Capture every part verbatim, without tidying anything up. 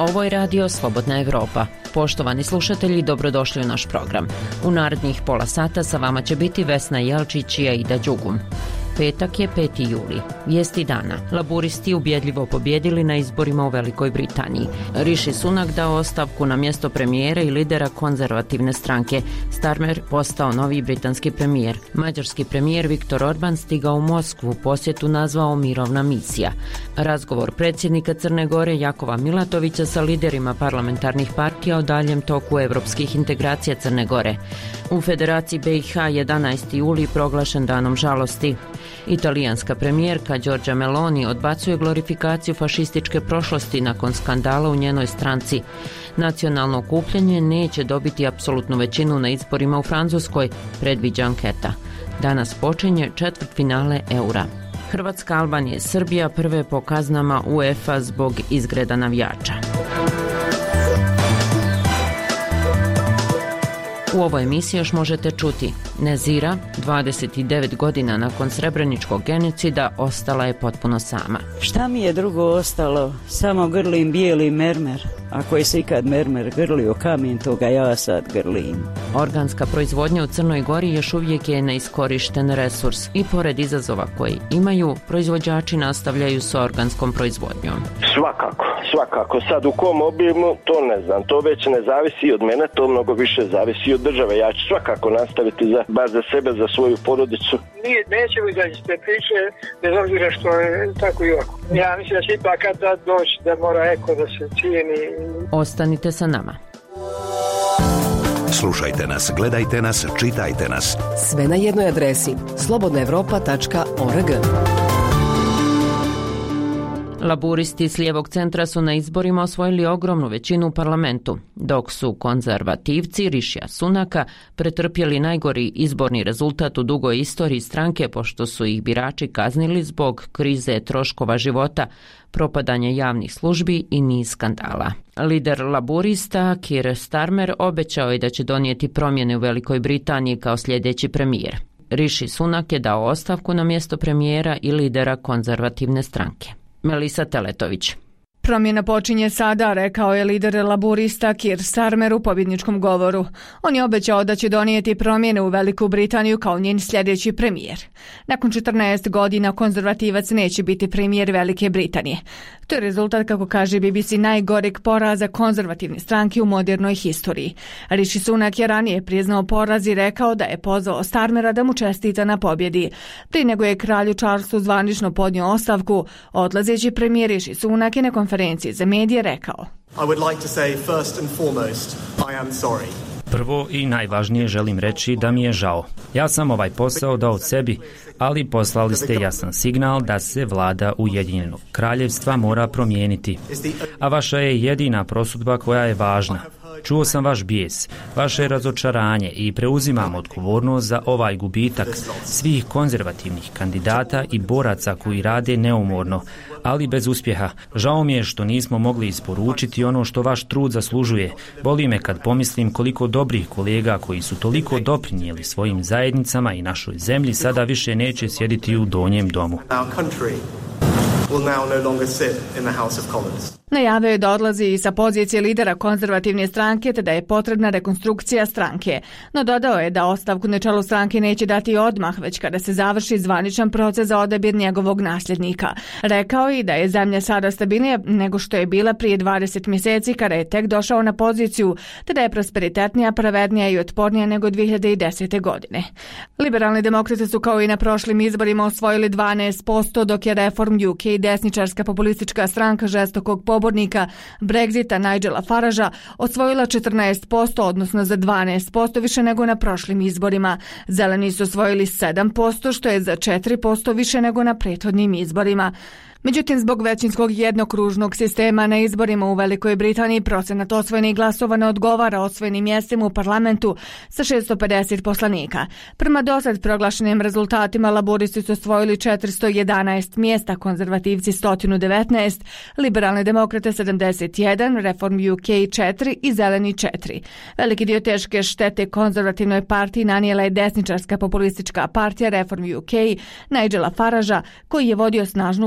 Ovo je radio Slobodna Evropa. Poštovani slušatelji, dobrodošli u naš program. U narednih pola sata sa vama će biti Vesna Jelčić i Aida Đugum. Petak je peti juli. Vijesti dana. Laburisti ubjedljivo pobjedili na izborima u Velikoj Britaniji. Rishi Sunak dao ostavku na mjesto premijera i lidera konzervativne stranke. Starmer postao novi britanski premijer. Mađarski premijer Viktor Orban stigao u Moskvu, posjetu nazvao mirovna misija. Razgovor predsjednika Crne Gore Jakova Milatovića sa liderima parlamentarnih partija o daljem toku evropskih integracija Crne Gore. U Federaciji B i H jedanaesti juli proglašen danom žalosti. Italijanska premijerka Giorgia Meloni odbacuje glorifikaciju fašističke prošlosti nakon skandala u njenoj stranci. Nacionalno okupljanje neće dobiti apsolutnu većinu na izborima u Francuskoj, predviđa anketa. Danas počinje četvrtfinale Eura. Hrvatska, Albanija i Srbija prve po kaznama UEFA zbog izgreda navijača. U ovoj emisiji još možete čuti: Nezira, dvadeset devet godina nakon srebreničkog genocida, ostala je potpuno sama. Šta mi je drugo ostalo? Samo grlim bijeli mermer. Ako je se ikad mermer grlio kamen, toga ja sad grlim. Organska proizvodnja u Crnoj Gori još uvijek je neiskorišten resurs i pored izazova koji imaju, proizvođači nastavljaju s organskom proizvodnjom. Svakako, svakako. Sad u kom obimu, to ne znam. To već ne zavisi od mene, to mnogo više zavisi od države. Ja ću svakako nastaviti za, bar za sebe, za svoju porodicu. Nije, nećemo izaći te priče, bez obzira što je tako i ovako. Ja mislim da će ipak kad da doći da mora eko da se cijeni. Ostanite sa nama. Slušajte nas, gledajte nas, čitajte nas. Sve na jednoj adresi: slobodna evropa tačka org. Laburisti s lijevog centra su na izborima osvojili ogromnu većinu u parlamentu, dok su konzervativci Rishija Sunaka pretrpjeli najgori izborni rezultat u dugoj istoriji stranke, pošto su ih birači kaznili zbog krize troškova života, propadanja javnih službi i niz skandala. Lider laburista Keir Starmer obećao je da će donijeti promjene u Velikoj Britaniji kao sljedeći premijer. Rishi Sunak je dao ostavku na mjesto premijera i lidera konzervativne stranke. Melisa Teletović. Promjena počinje sada, rekao je lider laburista Keir Starmer u pobjedničkom govoru. On je obećao da će donijeti promjene u Veliku Britaniju kao njen sljedeći premijer. Nakon četrnaest godina konzervativac neće biti premijer Velike Britanije. To je rezultat, kako kaže B B C, najgoreg poraza konzervativne stranke u modernoj historiji. Rishi Sunak je ranije priznao poraz i rekao da je pozvao Starmera da mu čestita na pobjedi. Prije nego je kralju Charlesu zvanično podnio ostavku, odlazeći premijer Rishi Sunak je na konferenciji za medije rekao: I would like to say first and foremost, I am sorry. Prvo i najvažnije želim reći da mi je žao. Ja sam ovaj posao dao sebi, ali poslali ste jasan signal da se vlada Ujedinjenog kraljevstva mora promijeniti. A vaša je jedina prosudba koja je važna. Čuo sam vaš bijes, vaše razočaranje i preuzimam odgovornost za ovaj gubitak svih konzervativnih kandidata i boraca koji rade neumorno, ali bez uspjeha. Žao mi je što nismo mogli isporučiti ono što vaš trud zaslužuje. Boli me kad pomislim koliko dobrih kolega koji su toliko doprinijeli svojim zajednicama i našoj zemlji sada više neće sjediti u donjem domu. Najavio je da odlazi i sa pozicije lidera konzervativne stranke te da je potrebna rekonstrukcija stranke, no dodao je da ostavku na čelu stranke neće dati odmah, već kada se završi zvaničan proces za odabir njegovog nasljednika. Rekao je da je zemlja sada stabilnija nego što je bila prije dvadeset mjeseci kada je tek došao na poziciju, te da je prosperitetnija, pravednija i otpornija nego dvije hiljade desete. godine. Liberalni demokrati su kao i na prošlim izborima osvojili dvanaest posto, dok je Reform U K desničarska populistička stranka žestokog pobornika Brexita Nigela Faragea osvojila četrnaest posto, odnosno za dvanaest posto više nego na prošlim izborima. Zeleni su osvojili sedam posto, što je za četiri posto više nego na prethodnim izborima. Međutim, zbog većinskog jednokružnog sistema na izborima u Velikoj Britaniji procenat osvojenih glasova ne odgovara osvojenim mjestima u parlamentu sa šesto pedeset poslanika. Prema dosad proglašenim rezultatima, laburisti su osvojili četiristo jedanaest mjesta, konzervativci sto devetnaest, liberalne demokrate sedamdeset jedan, Reform U K četiri i zeleni četiri. Veliki dio teške štete konzervativnoj partiji nanijela je desničarska populistička partija Reform U K Nigela Faragea, koji je vodio snažnu kampanju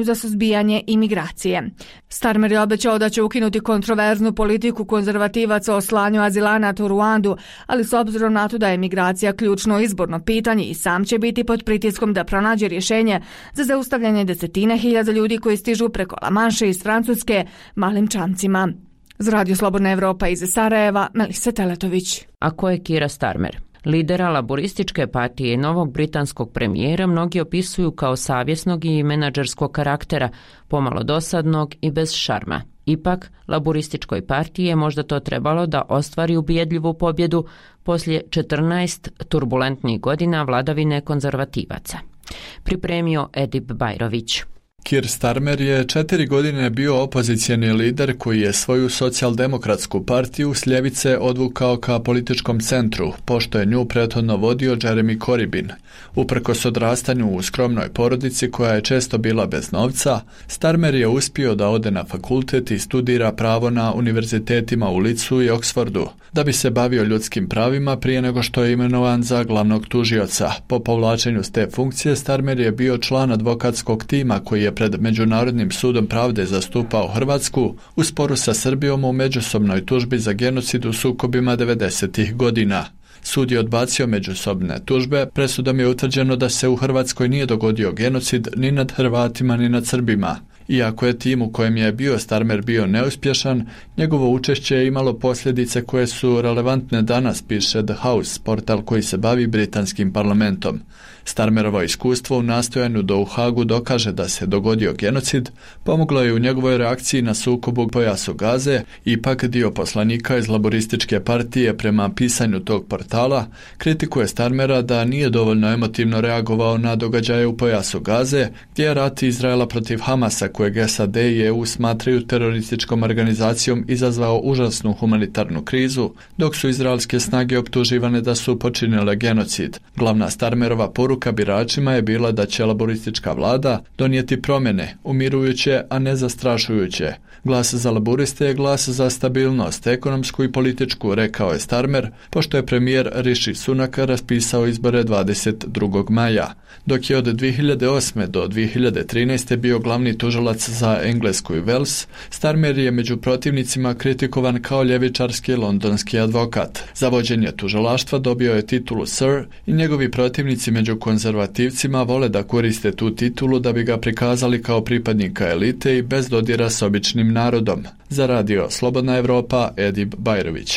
kampanju za suzbijanje imigracije. Starmer je obećao da će ukinuti kontroverznu politiku konzervativaca o slanju azilanata u Ruandu, ali s obzirom na to da je migracija ključno izborno pitanje i sam će biti pod pritiskom da pronađe rješenje za zaustavljanje desetine hiljada ljudi koji stižu preko La Manše iz Francuske malim čamcima. Za Radio Slobodna Evropa iz Sarajeva, Melisa Teletović. A ko je Keira Starmer? Lidera laborističke partije i novog britanskog premijera mnogi opisuju kao savjesnog i menadžerskog karaktera, pomalo dosadnog i bez šarma. Ipak, laborističkoj partiji je možda to trebalo da ostvari ubjedljivu pobjedu poslije četrnaest turbulentnih godina vladavine konzervativaca. Pripremio Edip Bajrović. Keir Starmer je četiri godine bio opozicijeni lider koji je svoju socijaldemokratsku partiju s ljevice odvukao ka političkom centru, pošto je nju prethodno vodio Jeremy Corbyn. Uprkos odrastanju u skromnoj porodici koja je često bila bez novca, Starmer je uspio da ode na fakultet i studira pravo na univerzitetima u Leedsu i Oxfordu, da bi se bavio ljudskim pravima prije nego što je imenovan za glavnog tužioca. Po povlačenju s te funkcije Starmer je bio član advokatskog tima koji je pred Međunarodnim sudom pravde zastupao Hrvatsku u sporu sa Srbijom u međusobnoj tužbi za genocid u sukobima devedesetih godina. Sud je odbacio međusobne tužbe, presudom je utvrđeno da se u Hrvatskoj nije dogodio genocid ni nad Hrvatima ni nad Srbima. Iako je tim u kojem je bio Starmer bio neuspješan, njegovo učešće je imalo posljedice koje su relevantne danas, piše The House, portal koji se bavi britanskim parlamentom. Starmerovo iskustvo u nastojanju da u Hagu dokaže da se dogodio genocid pomoglo je u njegovoj reakciji na sukob u pojasu Gaze. Ipak dio poslanika iz laborističke partije prema pisanju tog portala kritikuje Starmera da nije dovoljno emotivno reagovao na događaje u pojasu Gaze, gdje je rat Izraela protiv Hamasa, kojeg S A D i E U smatraju terorističkom organizacijom, izazvao užasnu humanitarnu krizu, dok su izraelske snage optuživane da su počinile genocid. Glavna Starmerova poruka biračima je bila da će laboristička vlada donijeti promjene, umirujuće, a ne zastrašujuće. Glas za laboriste je glas za stabilnost, ekonomsku i političku, rekao je Starmer, pošto je premijer Rishi Sunak raspisao izbore dvadeset drugog maja. Dok je od dvije hiljade osme do dvije hiljade trinaeste bio glavni tužilac za Englesku i Wales, Starmer je među protivnicima kritikovan kao ljevičarski londonski advokat. Za vođenje tužilaštva dobio je titulu Sir i njegovi protivnici među konzervativcima vole da koriste tu titulu da bi ga prikazali kao pripadnika elite i bez dodira s običnim narodom. Za Radio Slobodna Evropa, Edip Bajrović.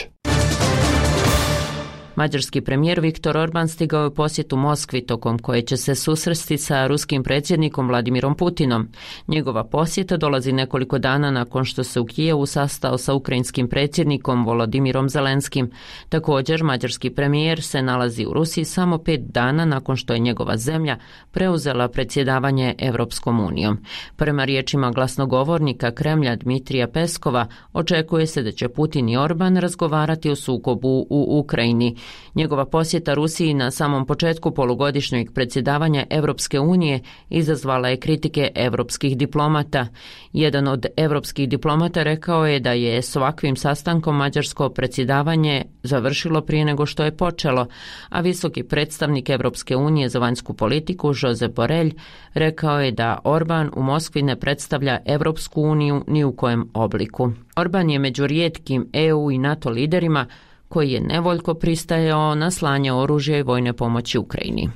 Mađarski premijer Viktor Orban stigao je u posjetu Moskvi, tokom koje će se susresti sa ruskim predsjednikom Vladimirom Putinom. Njegova posjeta dolazi nekoliko dana nakon što se u Kijevu sastao sa ukrajinskim predsjednikom Volodimirom Zelenskim. Također, mađarski premijer se nalazi u Rusiji samo pet dana nakon što je njegova zemlja preuzela predsjedavanje Evropskom unijom. Prema riječima glasnogovornika Kremlja Dmitrija Peskova, očekuje se da će Putin i Orban razgovarati o sukobu u Ukrajini. Njegova posjeta Rusiji na samom početku polugodišnjeg predsjedavanja Evropske unije izazvala je kritike evropskih diplomata. Jedan od evropskih diplomata rekao je da je s ovakvim sastankom mađarsko predsjedavanje završilo prije nego što je počelo, a visoki predstavnik Evropske unije za vanjsku politiku Josep Borrell rekao je da Orban u Moskvi ne predstavlja Evropsku uniju ni u kojem obliku. Orban je među rijetkim E U i NATO liderima koji je nevoljko pristajao na slanje oružja i vojne pomoći Ukrajini.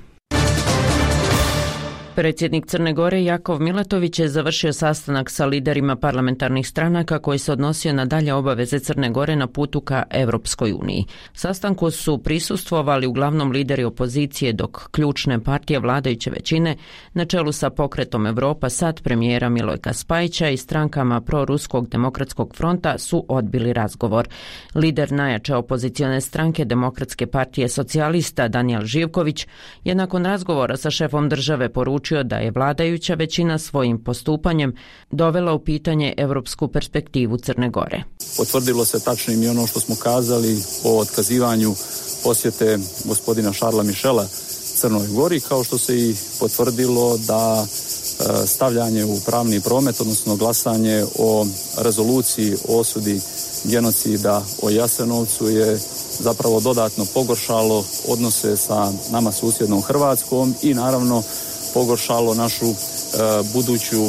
Predsjednik Crne Gore Jakov Milatović je završio sastanak sa liderima parlamentarnih stranaka koji se odnosio na dalje obaveze Crne Gore na putu ka Evropskoj uniji. Sastanku su prisustvovali uglavnom lideri opozicije, dok ključne partije vladajuće većine na čelu sa Pokretom Evropa sad premijera Milojka Spajića i strankama proruskog demokratskog fronta su odbili razgovor. Lider najjače opozicione stranke Demokratske partije socijalista Danijel Živković je nakon razgovora sa šefom države poručio da je vladajuća većina svojim postupanjem dovela u pitanje evropsku perspektivu Crne Gore. Potvrdilo se tačnim i ono što smo kazali o otkazivanju posjete gospodina Šarla Mišela Crnoj Gori, kao što se i potvrdilo da stavljanje u pravni promet, odnosno glasanje o rezoluciji o osudi genocida o Jasenovcu je zapravo dodatno pogoršalo odnose sa nama susjednom Hrvatskom i naravno pogoršalo našu e, buduću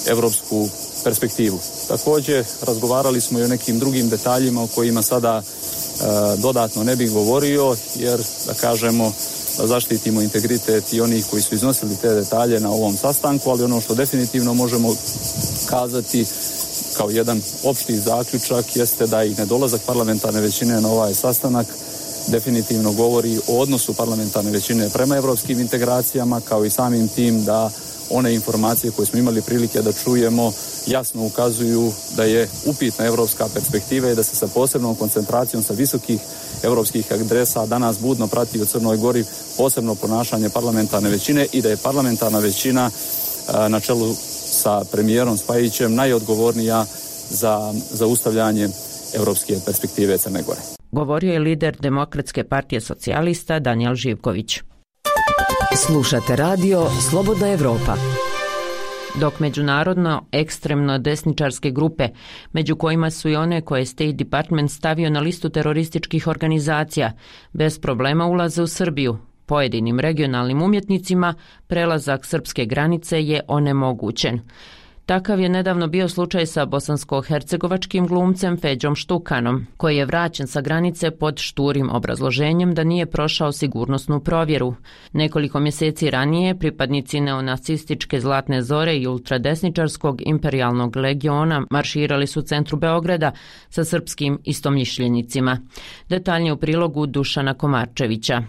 evropsku perspektivu. Također razgovarali smo i o nekim drugim detaljima o kojima sada e, dodatno ne bih govorio, jer da kažemo da zaštitimo integritet i onih koji su iznosili te detalje na ovom sastanku, ali ono što definitivno možemo kazati kao jedan opšti zaključak jeste da i nedolazak parlamentarne većine na ovaj sastanak definitivno govori o odnosu parlamentarne većine prema evropskim integracijama, kao i samim tim da one informacije koje smo imali prilike da čujemo jasno ukazuju da je upitna evropska perspektiva i da se sa posebnom koncentracijom sa visokih evropskih adresa danas budno prati u Crnoj Gori posebno ponašanje parlamentarne većine i da je parlamentarna većina na čelu sa premijerom Spajićem najodgovornija za zaustavljanje evropske perspektive Crne Gore. Govorio je lider Demokratske partije socijalista Danijel Živković. Slušate radio Slobodna Evropa. Dok međunarodno ekstremno desničarske grupe, među kojima su i one koje State Department stavio na listu terorističkih organizacija, bez problema ulaze u Srbiju, pojedinim regionalnim umjetnicima prelazak srpske granice je onemogućen. Takav je nedavno bio slučaj sa bosansko-hercegovačkim glumcem Feđom Štukanom, koji je vraćen sa granice pod šturim obrazloženjem da nije prošao sigurnosnu provjeru. Nekoliko mjeseci ranije pripadnici neonacističke Zlatne Zore i ultradesničarskog imperijalnog legiona marširali su u centru Beograda sa srpskim istomišljenicima. Detaljnije u prilogu Dušana Komarčevića.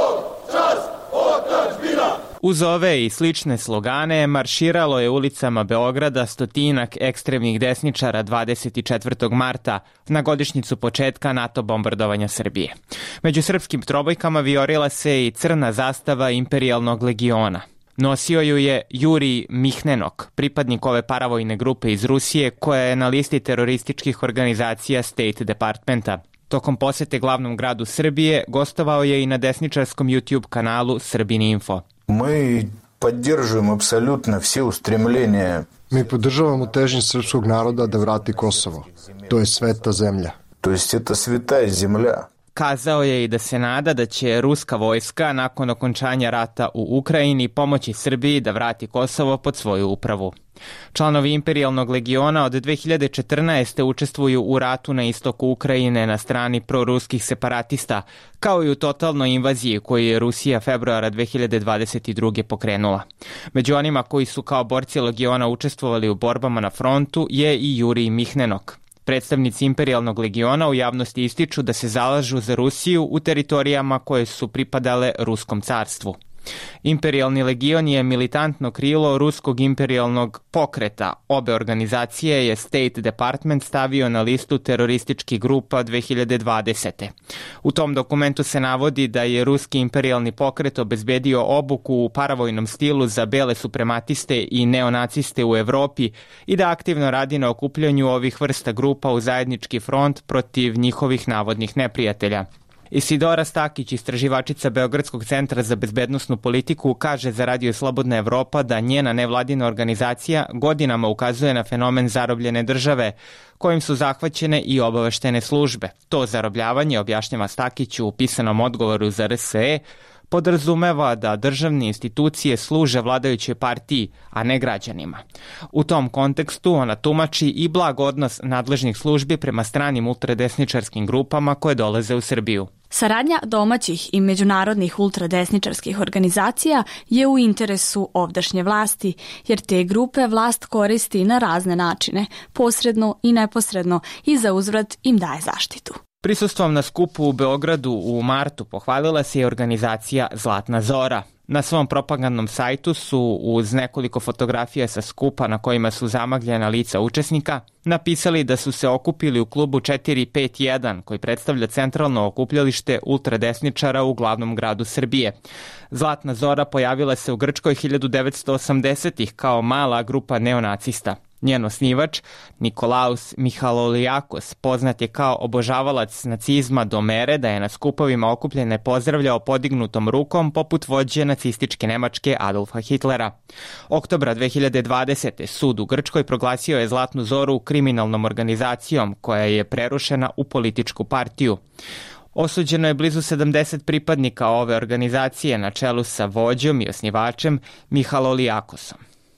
Uz ove i slične slogane marširalo je ulicama Beograda stotinak ekstremnih desničara dvadeset četvrtog marta na godišnjicu početka NATO bombardovanja Srbije. Među srpskim trobojkama vijorila se i crna zastava imperijalnog legiona. Nosio ju je Jurij Mihnenok, pripadnik ove paravojne grupe iz Rusije koja je na listi terorističkih organizacija State Departmenta. Tokom posete glavnom gradu Srbije gostovao je i na desničarskom YouTube kanalu Srbin Info. Mi podržujemo apsolutno sve ustремljenje. Mi podržavamo težnje srpskog naroda da vrati Kosovo. To je sveta zemlja. To je to sveta zemlja. Kazao je i da se nada da će ruska vojska nakon okončanja rata u Ukrajini pomoći Srbiji da vrati Kosovo pod svoju upravu. Članovi imperijalnog legiona od dve hiljade četrnaeste. učestvuju u ratu na istoku Ukrajine na strani proruskih separatista, kao i u totalnoj invaziji koju je Rusija februara dve hiljade dvadeset druge. pokrenula. Među onima koji su kao borci legiona učestvovali u borbama na frontu je i Jurij Mihnenok. Predstavnici imperijalnog legiona u javnosti ističu da se zalažu za Rusiju u teritorijama koje su pripadale Ruskom carstvu. Imperijalni legion je militantno krilo ruskog imperijalnog pokreta. Obe organizacije je State Department stavio na listu terorističkih grupa dve hiljade dvadesete. U tom dokumentu se navodi da je ruski imperijalni pokret obezbedio obuku u paravojnom stilu za bele suprematiste i neonaciste u Evropi i da aktivno radi na okupljanju ovih vrsta grupa u zajednički front protiv njihovih navodnih neprijatelja. Isidora Stakić, istraživačica Beogradskog centra za bezbednosnu politiku, kaže za Radio Slobodna Evropa da njena nevladina organizacija godinama ukazuje na fenomen zarobljene države, kojim su zahvaćene i obaveštene službe. To zarobljavanje, objašnjava Stakić u pisanom odgovoru za R S E, podrazumeva da državne institucije služe vladajućoj partiji, a ne građanima. U tom kontekstu ona tumači i blag odnos nadležnih službi prema stranim ultradesničarskim grupama koje dolaze u Srbiju. Saradnja domaćih i međunarodnih ultradesničarskih organizacija je u interesu ovdašnje vlasti, jer te grupe vlast koristi na razne načine, posredno i neposredno, i za uzvrat im daje zaštitu. Prisustvom na skupu u Beogradu u martu pohvalila se i organizacija Zlatna Zora. Na svom propagandnom sajtu su uz nekoliko fotografija sa skupa na kojima su zamagljena lica učesnika napisali da su se okupili u klubu četiri pet jedan koji predstavlja centralno okupljalište ultradesničara u glavnom gradu Srbije. Zlatna Zora pojavila se u Grčkoj hiljadu devetsto osamdesetih kao mala grupa neonacista. Njen osnivač, Nikolaus Mihalolijakos, poznat je kao obožavalac nacizma do mere da je na skupovima okupljene pozdravljao podignutom rukom poput vođe nacističke Nemačke Adolfa Hitlera. Oktobra dve hiljade dvadesete. sud u Grčkoj proglasio je Zlatnu Zoru kriminalnom organizacijom koja je prerušena u političku partiju. Osuđeno je blizu sedamdeset pripadnika ove organizacije na čelu sa vođom i osnivačem Mihalolijakosom.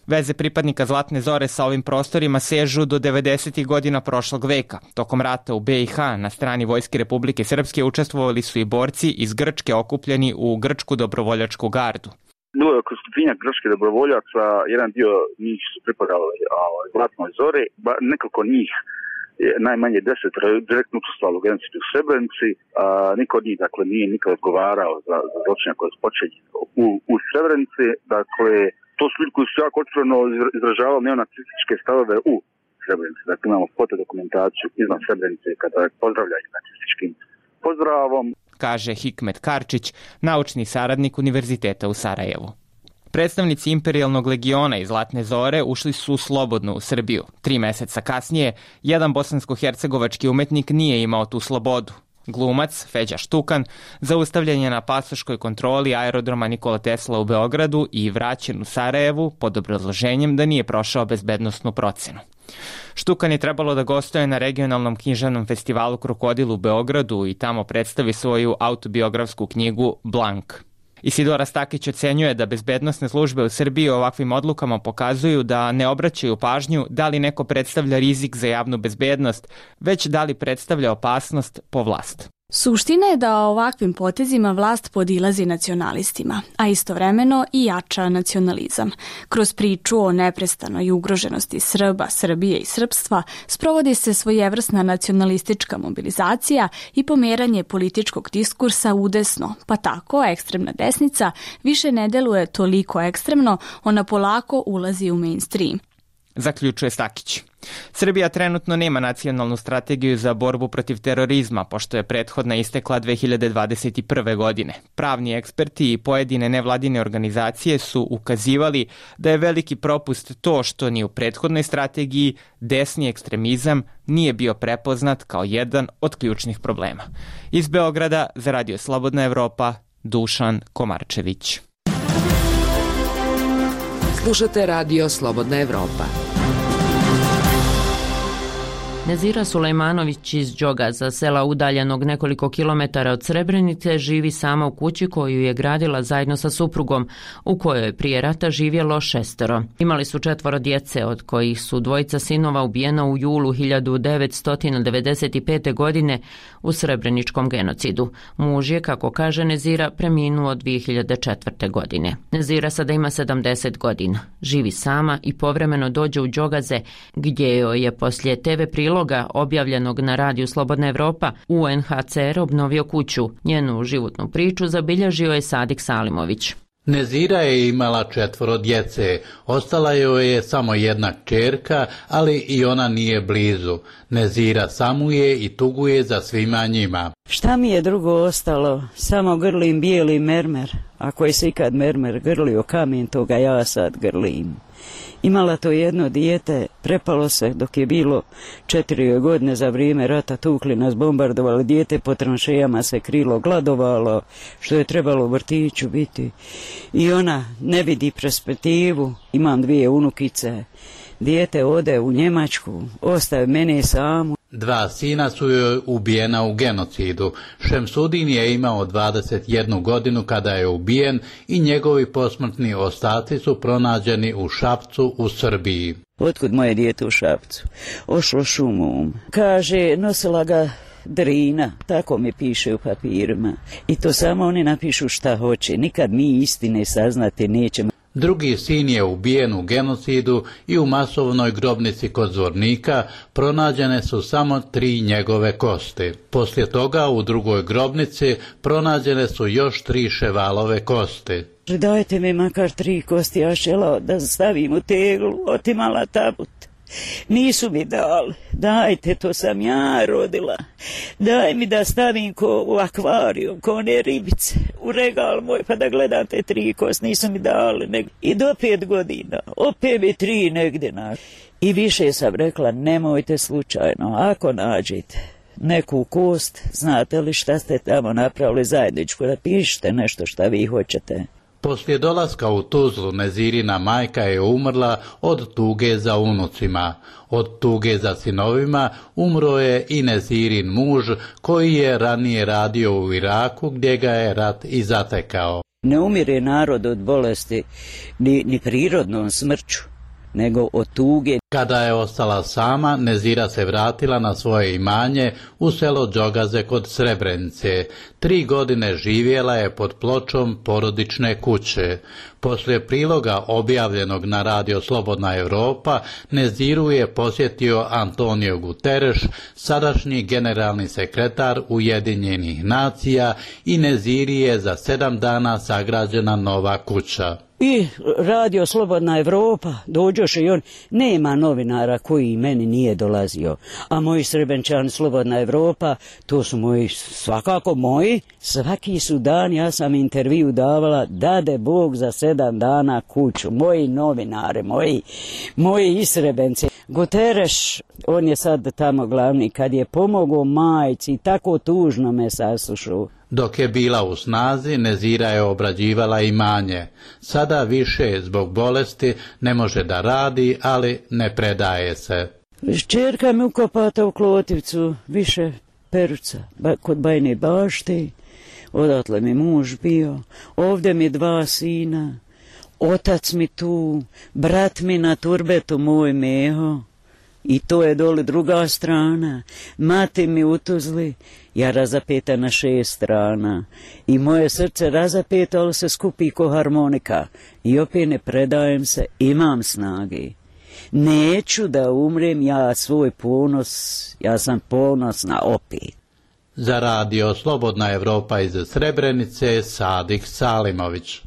Veze pripadnika Zlatne zore sa ovim prostorima sežu do devedesetih godina prošlog veka. Tokom rata u B i H na strani Vojske Republike Srpske učestvovali su i borci iz Grčke okupljeni u Grčku dobrovoljačku gardu. Bilo je oko stotinjak grčkih dobrovoljaca, jedan dio njih su pripadali Zlatnoj zori, nekoliko njih, najmanje deset, direktno učestvovalo u genocidu u Srebrenici, a niko od njih dakle, nije nikad odgovarao za, za zločine koje su počeli u, u Srebrenici. Dakle, to su ljudi koji su jako otvoreno izražavali neonacističke stavove u Srebrenici. Dakle, imamo foto dokumentaciju izvan Srebrenice kada pozdravljaju nacističkim pozdravom. Kaže Hikmet Karčić, naučni saradnik Univerziteta u Sarajevu. Predstavnici Imperijalnog legiona iz Zlatne zore ušli su slobodno u Srbiju. Tri meseca kasnije, jedan bosansko-hercegovački umetnik nije imao tu slobodu. Glumac, Feđa Štukan, zaustavljen je na pasoškoj kontroli aerodroma Nikola Tesla u Beogradu i vraćen u Sarajevu pod obrazloženjem da nije prošao bezbednosnu procenu. Štukan je trebalo da gostuje na regionalnom književnom festivalu Krokodil u Beogradu i tamo predstavi svoju autobiografsku knjigu Blank. Isidora Stakić ocenjuje da bezbednosne službe u Srbiji ovakvim odlukama pokazuju da ne obraćaju pažnju da li neko predstavlja rizik za javnu bezbednost, već da li predstavlja opasnost po vlast. Suština je da ovakvim potezima vlast podilazi nacionalistima, a istovremeno i jača nacionalizam. Kroz priču o neprestanoj ugroženosti Srba, Srbije i srpstva sprovodi se svojevrsna nacionalistička mobilizacija i pomeranje političkog diskursa udesno, pa tako ekstremna desnica više ne deluje toliko ekstremno, ona polako ulazi u mainstream. Zaključuje Stakić. Srbija trenutno nema nacionalnu strategiju za borbu protiv terorizma, pošto je prethodna istekla dve hiljade dvadeset prve. godine. Pravni eksperti i pojedine nevladine organizacije su ukazivali da je veliki propust to što ni u prethodnoj strategiji desni ekstremizam nije bio prepoznat kao jedan od ključnih problema. Iz Beograda za Radio Slobodna Evropa, Dušan Komarčević. Slušate Radio Slobodna Evropa. Nezira Sulejmanović iz Đogaza, sela udaljenog nekoliko kilometara od Srebrenice, živi sama u kući koju je gradila zajedno sa suprugom, u kojoj je prije rata živjelo šestero. Imali su četvoro djece, od kojih su dvojica sinova ubijena u julu hiljadu devetsto devedeset pete. godine u srebreničkom genocidu. Muž je, kako kaže Nezira, preminuo dvije hiljade četvrte. godine. Nezira sada ima sedamdeset godina. Živi sama i povremeno dođe u Đogaze, gdje joj je poslije te ve priloga objavljenog na radiju Slobodna Evropa U N H C R obnovio kuću. Njenu životnu priču zabilježio je Sadik Salimović. Nezira je imala četvoro djece, ostala joj je samo jedna kćerka, ali i ona nije blizu. Nezira samuje i tuguje za svima njima. Šta mi je drugo ostalo? Samo grlim bijeli mermer. Ako je se ikad mermer grlio kamen, toga ja sad grlim. Imala to jedno dijete, prepalo se dok je bilo četiri godine za vrijeme rata, tukli nas, bombardovali, dijete po tranšejama se krilo, gladovalo, što je trebalo u vrtiću biti. I ona ne vidi perspektivu, imam dvije unukice, dijete ode u Njemačku, ostaje mene samu. Dva sina su joj ubijena u genocidu. Šemsudin je imao dvadeset jednu godinu kada je ubijen i njegovi posmrtni ostaci su pronađeni u Šapcu u Srbiji. Otkud moje dijete u Šapcu? Ošlo šumom. Kaže, nosila ga Drina, tako mi piše u papirima. I to samo oni napišu šta hoće. Nikad mi istine saznati nećemo. Drugi sin je ubijen u genocidu i u masovnoj grobnici kod Zvornika pronađene su samo tri njegove kosti. Poslije toga u drugoj grobnici pronađene su još tri Ševalove kosti. Dajte mi makar tri kosti, ja žela da stavim u teglu, otimala tabut. Nisu mi dali, dajte, to sam ja rodila, daj mi da stavim ko u akvariju, ko one ribice, u regal moj, pa da gledam te tri kost, nisu mi dali. Nego. I do pet godina, opet mi tri negdje nađe. I više sam rekla, nemojte slučajno, ako nađete neku kost, znate li šta ste tamo napravili zajedničko, da pišite nešto šta vi hoćete. Poslije dolaska u Tuzlu Nezirina majka je umrla od tuge za unucima. Od tuge za sinovima umro je i Nezirin muž koji je ranije radio u Iraku gdje ga je rat i zatekao. Ne umire narod od bolesti ni, ni prirodnom smrću, nego od tuge. Kada je ostala sama, Nezira se vratila na svoje imanje u selo Đogaze kod Srebrenice. Tri godine živjela je pod pločom porodične kuće. Poslije priloga objavljenog na radio Slobodna Evropa, Neziru je posjetio Antonio Guterres, sadašnji generalni sekretar Ujedinjenih nacija, i Neziri je za sedam dana sagrađena nova kuća. I radio Slobodna Evropa, dođoše i on, nema novinara koji meni nije dolazio, a moji Srebenčani Slobodna Evropa, to su moji, svakako moji, svaki su dan, ja sam intervju davala, dade Bog za sedam dana kuću, moji novinare, moji, moji Isrebenci. Guterres, on je sad tamo glavni, kad je pomogao majci, tako tužno me saslušao. Dok je bila u snazi, Nezira je obrađivala imanje. Sada više zbog bolesti ne može da radi, ali ne predaje se. Šćerka mi ukopata u Klotivcu, više Peruca, ba, kod Bajne bašte, odatle mi muž bio, ovdje mi dva sina, otac mi tu, brat mi na Turbetu moj Meho, i to je dole druga strana, mati mi u Tuzli, ja razapeta na šest strana, i moje srce razapeta, ali se skupi ko harmonika, i opet ne predajem se, imam snage. Neću da umrem, ja svoj ponos, ja sam ponosna opet. Za radio Slobodna Evropa iz Srebrenice, Sadik Salimović.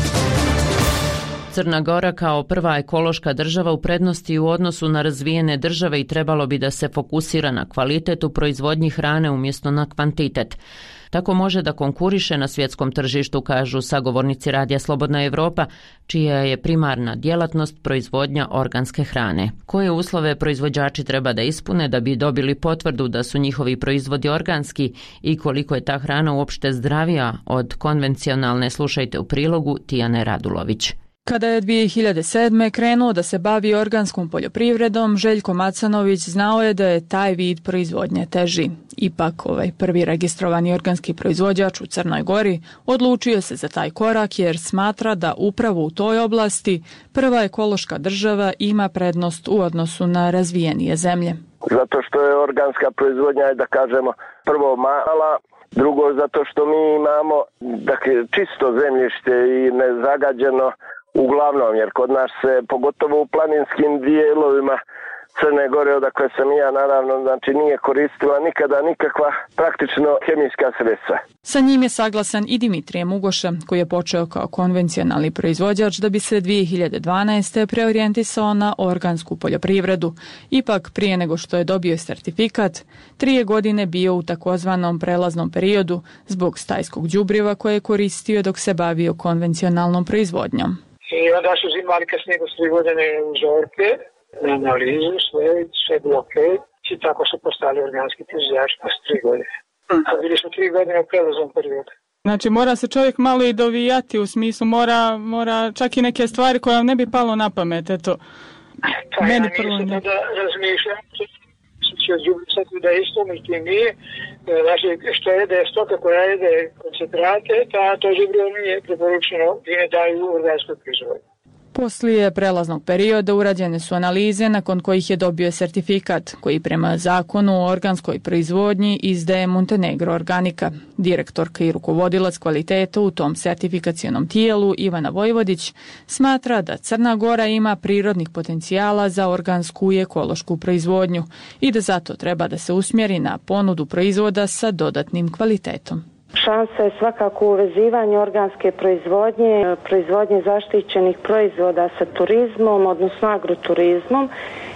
Crna Gora kao prva ekološka država u prednosti u odnosu na razvijene države i trebalo bi da se fokusira na kvalitet u proizvodnji hrane umjesto na kvantitet. Tako može da konkuriše na svjetskom tržištu, kažu sagovornici radija Slobodna Evropa, čija je primarna djelatnost proizvodnja organske hrane. Koje uslove proizvođači treba da ispune da bi dobili potvrdu da su njihovi proizvodi organski i koliko je ta hrana uopšte zdravija od konvencionalne, slušajte u prilogu Tijane Radulović. Kada je dvije hiljade sedme krenuo da se bavi organskom poljoprivredom, Željko Macanović znao je da je taj vid proizvodnje teži. Ipak, ovaj prvi registrovani organski proizvođač u Crnoj Gori odlučio se za taj korak jer smatra da upravo u toj oblasti prva ekološka država ima prednost u odnosu na razvijenije zemlje. Zato što je organska proizvodnja, da kažemo, prvo mala, drugo zato što mi imamo dakle, čisto zemljište i nezagađeno. Uglavnom, jer kod nas se, pogotovo u planinskim dijelovima Crne Gore, odakle sam ja naravno, znači nije koristila nikada nikakva praktično kemijska sredstva. Sa njim je saglasan i Dimitrije Mugoša, koji je počeo kao konvencionalni proizvođač da bi se dvije hiljade dvanaeste. preorijentisao na organsku poljoprivredu. Ipak, prije nego što je dobio sertifikat, trije godine bio u takozvanom prelaznom periodu zbog stajskog đubriva koje je koristio dok se bavio konvencionalnom proizvodnjom. I onda su uzimali kasnije tri godine uzorke na analizu, sve, sve bilo ok, i tako su postali organski proizvođači posle tri godine. A bili smo tri godine u prelaznom periodu. Znači mora se čovjek malo i dovijati, u smislu mora, mora čak i neke stvari koje vam ne bi palo na pamet, eto. Pa meni ja prvo nisam da razmišljam, će odjubicati da isto, niti nije. Znači, što jede stoka koja jede koncentrate, ta to đubrivo nije preporučeno i ne daju organskoj proizvodnji. Poslije prelaznog perioda urađene su analize nakon kojih je dobio sertifikat koji prema zakonu o organskoj proizvodnji izdaje Montenegro Organika. Direktorka i rukovodilac kvaliteta u tom sertifikacionom tijelu Ivana Vojvodić smatra da Crna Gora ima prirodnih potencijala za organsku i ekološku proizvodnju i da zato treba da se usmjeri na ponudu proizvoda sa dodatnim kvalitetom. Šansa je svakako uvezivanje organske proizvodnje, proizvodnje zaštićenih proizvoda sa turizmom, odnosno agroturizmom,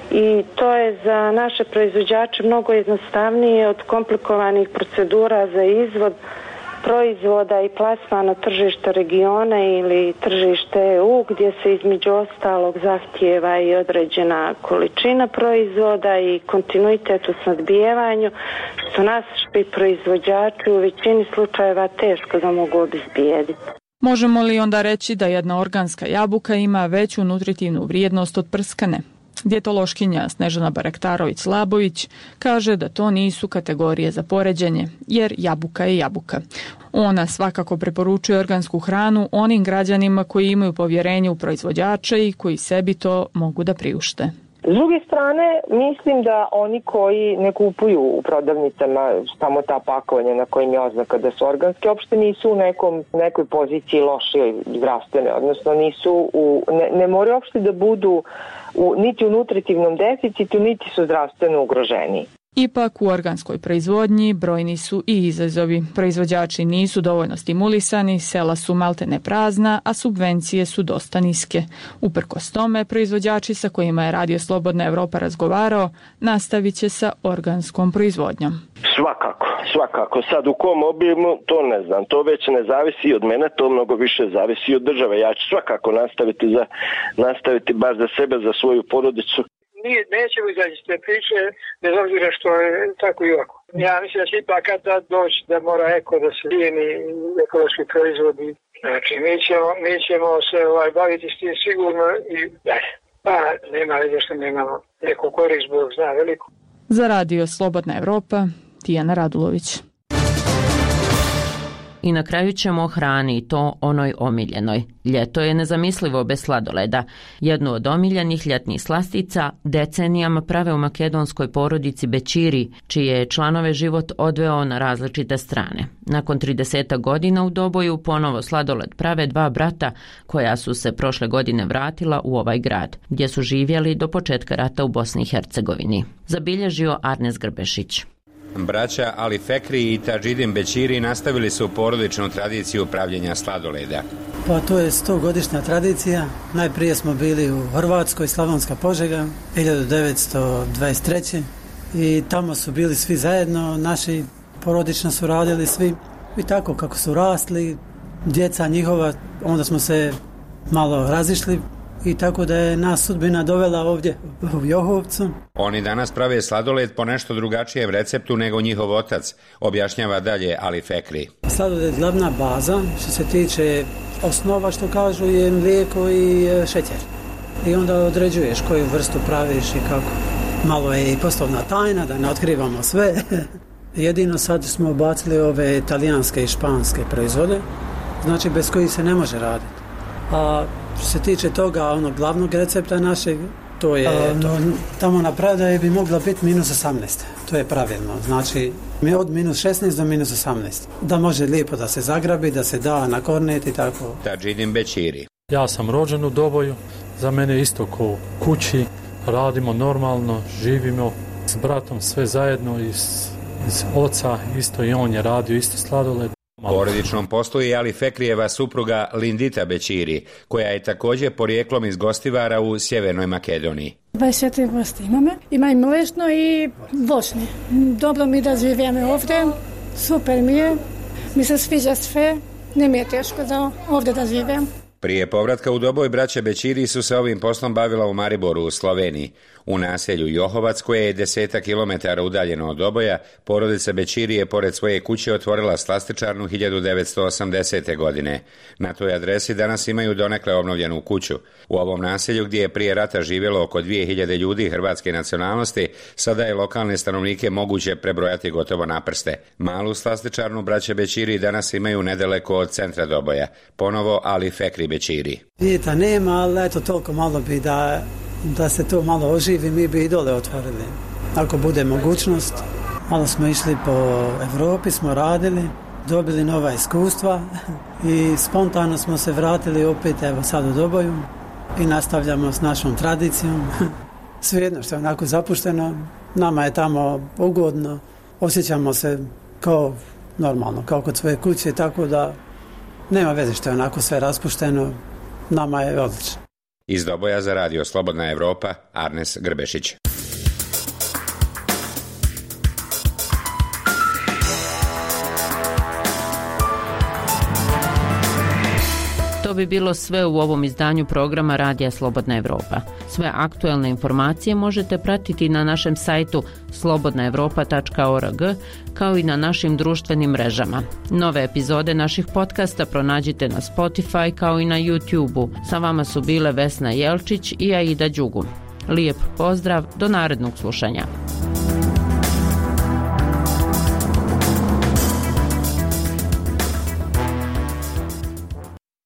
i to je za naše proizvođače mnogo jednostavnije od komplikovanih procedura za izvod proizvoda i plasman na tržište regiona ili tržište E U, gdje se između ostalog zahtijeva i određena količina proizvoda i kontinuitet u snadbijevanju, što naši proizvođači u većini slučajeva teško da mogu obezbijediti. Možemo li onda reći da jedna organska jabuka ima veću nutritivnu vrijednost od prskane? Dijetološkinja Snežana Barektarović-Labović kaže da to nisu kategorije za poređenje, jer jabuka je jabuka. Ona svakako preporučuje organsku hranu onim građanima koji imaju povjerenje u proizvođače i koji sebi to mogu da priušte. S druge strane, mislim da oni koji ne kupuju u prodavnicama samo ta pakovanja na kojim je oznaka da su organske, uopšte nisu u nekom, nekoj poziciji lošije zdravstvene, odnosno nisu u, ne, ne moraju uopšte da budu u, niti u nutritivnom deficitu, niti su zdravstveno ugroženi. Ipak u organskoj proizvodnji brojni su i izazovi. Proizvođači nisu dovoljno stimulisani, sela su maltene prazna, a subvencije su dosta niske. Uprkos tome, proizvođači sa kojima je Radio Slobodna Evropa razgovarao nastavit će sa organskom proizvodnjom. Svakako, svakako. Sad u kom obimu, to ne znam. To već ne zavisi od mene, to mnogo više zavisi od države. Ja ću svakako nastaviti, za, nastaviti baš za sebe, za svoju porodicu. Nije, nećemo izaći iz te priče, bez obzira što je tako i ovako. Ja mislim da će ipak kad da doći da mora eko da se lijeni ekološki proizvodi. Znači, mi ćemo, mi ćemo se ovaj, baviti s tim sigurno i dalje. Pa nema veze što nemamo neku korist, Bog zna veliko. Za Radio Slobodna Evropa, Tijana Radulović. I na kraju ćemo o hrani i to onoj omiljenoj. Ljeto je nezamislivo bez sladoleda. Jednu od omiljenih ljetnih slastica decenijama prave u makedonskoj porodici Bećiri, čije je članove život odveo na različite strane. Nakon trideset godina u Doboju ponovo sladoled prave dva brata koja su se prošle godine vratila u ovaj grad, gdje su živjeli do početka rata u Bosni i Hercegovini. Zabilježio Arnes Grbešić. Braća Ali Fekri i Tadžidin Bećiri nastavili su porodičnu tradiciju pravljenja sladoleda. Pa to je stogodišnja tradicija. Najprije smo bili u Hrvatskoj, Slavonska Požega, hiljadu devetsto dvadeset treće i tamo su bili svi zajedno, naši porodično su radili svi i tako kako su rasli, djeca njihova, onda smo se malo razišli. I tako da je nas sudbina dovela ovdje u Johovcu. Oni danas prave sladoled po nešto drugačijem receptu nego njihov otac, objašnjava dalje Ali Fekri. Sladoled je glavna baza, što se tiče osnova, što kažu, je mlijeko i šećer. I onda određuješ koju vrstu praviš i kako. Malo je i poslovna tajna, da ne otkrivamo sve. Jedino sad smo ubacili ove italijanske i španske proizvode, znači bez kojih se ne može raditi. A što se tiče toga, onog glavnog recepta našeg, to je... A, to... Tamo na predaji bi mogla biti minus osamnaest. To je pravilno. Znači, mi od minus šesnaest do minus osamnaest. Da može lijepo da se zagrabi, da se da na kornet i tako. Tadžidin Bećiri. Ja sam rođen u Doboju. Za mene isto ko kući. Radimo normalno, živimo s bratom sve zajedno. Iz, iz oca isto i on je radio isto sladoled. Porodičnom poslu je Ali Fekrijeva supruga Lindita Bećiri, koja je također porijeklom iz Gostivara u Sjevernoj Makedoniji. dvadeset vrste imame. Ima i mlečno i voćne. Dobro mi da živimo ovdje, super mi je. Mi se sviđa sve, ne mi je teško da ovdje da živim. Prije povratka u Doboj braća Bećiri su se ovim poslom bavila u Mariboru u Sloveniji. U naselju Johovac, koje je desetak kilometara udaljeno od Doboja, porodica Bećiri je pored svoje kuće otvorila slastičarnu hiljadu devetsto osamdesete. godine. Na toj adresi danas imaju donekle obnovljenu kuću. U ovom naselju, gdje je prije rata živjelo oko dvije hiljade ljudi hrvatske nacionalnosti, sada je lokalne stanovnike moguće prebrojati gotovo na prste. Malu slastičarnu braća Bećiri danas imaju nedaleko od centra Doboja. Ponovo Ali Fekri Bećiri. Vidite, nema, ali eto toliko malo bi da... da se to malo oživi, mi bi i dole otvorili. Ako bude mogućnost, malo smo išli po Evropi, smo radili, dobili nova iskustva i spontano smo se vratili opet, evo sad u Doboju i nastavljamo s našom tradicijom. Svejedno što je onako zapušteno, nama je tamo ugodno, osjećamo se kao normalno, kao kod svoje kuće, tako da nema veze što je onako sve raspušteno, nama je odlično. Iz Doboja za Radio Slobodna Evropa, Arnes Grbešić. To bi bilo sve u ovom izdanju programa Radija Slobodna Evropa. Sve aktuelne informacije možete pratiti na našem sajtu slobodna evropa tačka org, kao i na našim društvenim mrežama. Nove epizode naših podcasta pronađite na Spotify kao i na YouTubeu. Sa vama su bile Vesna Jelčić i Aida Đugum. Lijep pozdrav, do narednog slušanja.